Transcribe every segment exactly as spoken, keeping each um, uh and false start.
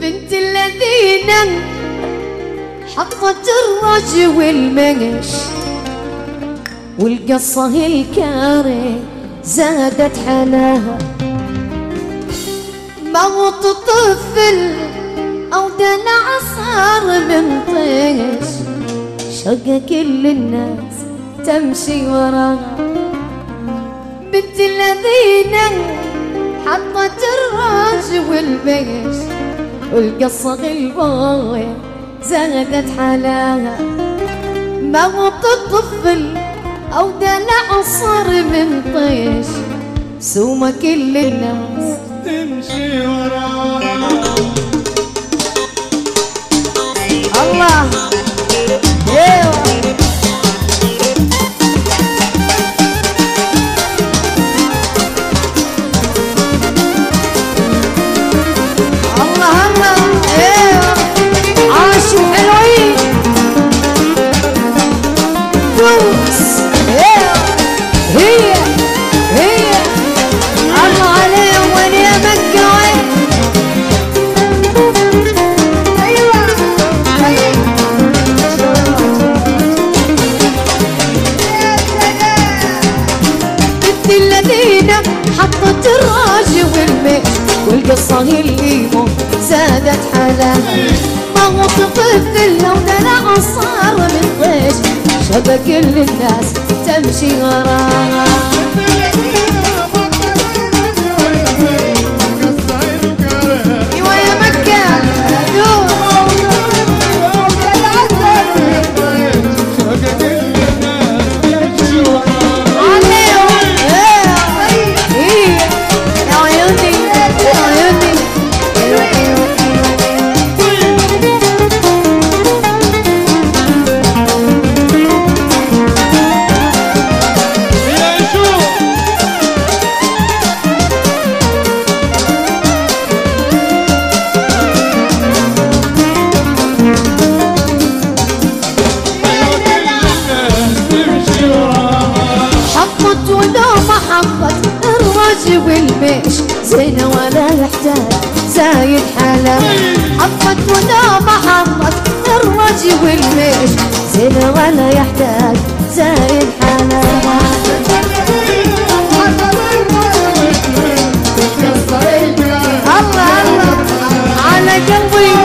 بنت الذين حطت الرج والمنش والقصة الكاري زادت حلاها. موت طفل أو دلع صار من طيش شق كل الناس تمشي وراها. بنت الذين حطت الراج والبيش والقصة البوية زادت حلاها. موت الطفل أو دلع صار من طيش سومة كل الناس تمشي وراها. الله ايوه الله الله ايوه عاشوا حلوين دوس ايوه هي هي الله عليهم وين يا مكة وين. ايوه بنت الذين حطت الراج والميش والقصة الإيمو زادت حلاها. موت طفل لو دلع صار من طيش شبه كل الناس تمشي وراها. ايوه يا مكة والميش زينة ولا يحتاج زايد حلا. حطت ولا ما حطت الرج والميش زينة ولا يحتاج زايد حلا. الله الله على قلبي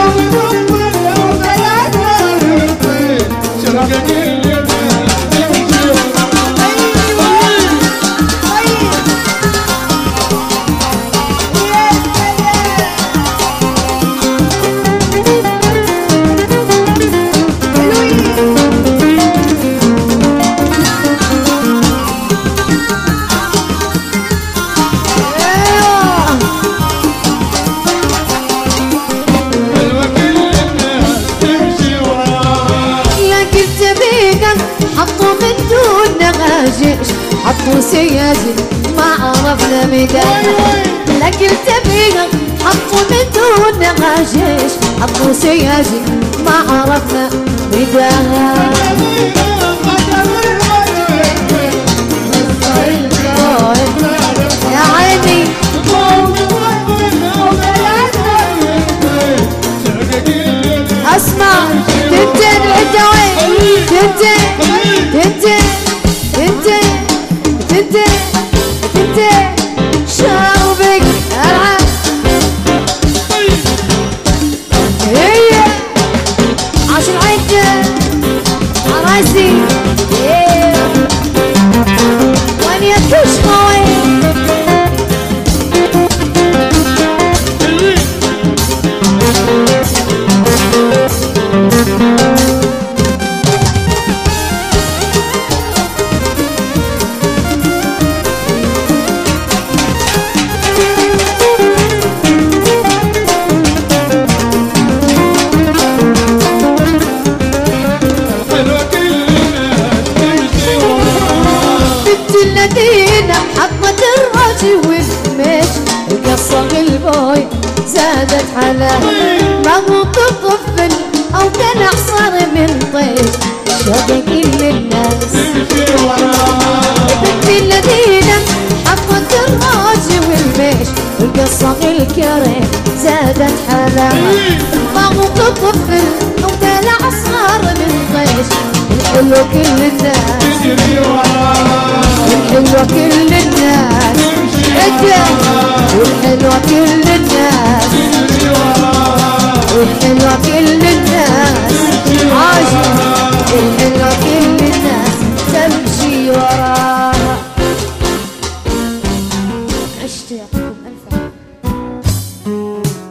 حطوا سياجي ما عرفنا مداها. لكن تبيها حطوا من دون غاجيش حطوا سياجي ما عرفنا مداها. يا عيني اسمع تنتين العدوين تنتين تنتين تنتين تنتين تنتين شربك العب هي عشان عيدك عراسي وين يكش خوي البوي زادت حلاها. موت الطفل او دلع صار من طيش شبه كل الناس بنت الذين حطت الراج والبيش والقصة الكريم زادت حلاها. حلا ما هو طفل وقال عصار من طيش الحلو كل الناس